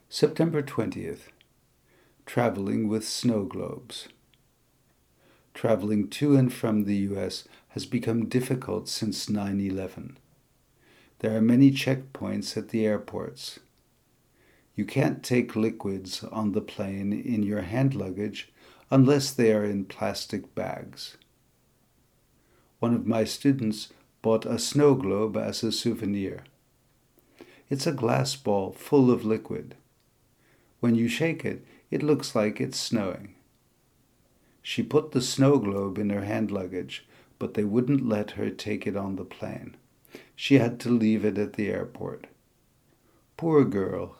September 20th. Traveling with snow globes. Traveling to and from the U.S. has become difficult since 9/11. There are many checkpoints at the airports. You can't take liquids on the plane in your hand luggage unless they are in plastic bags. One of my students bought a snow globe as a souvenir. It's a glass ball full of liquid. When you shake it, it looks like it's snowing. She put the snow globe in her hand luggage, but they wouldn't let her take it on the plane. She had to leave it at the airport. Poor girl,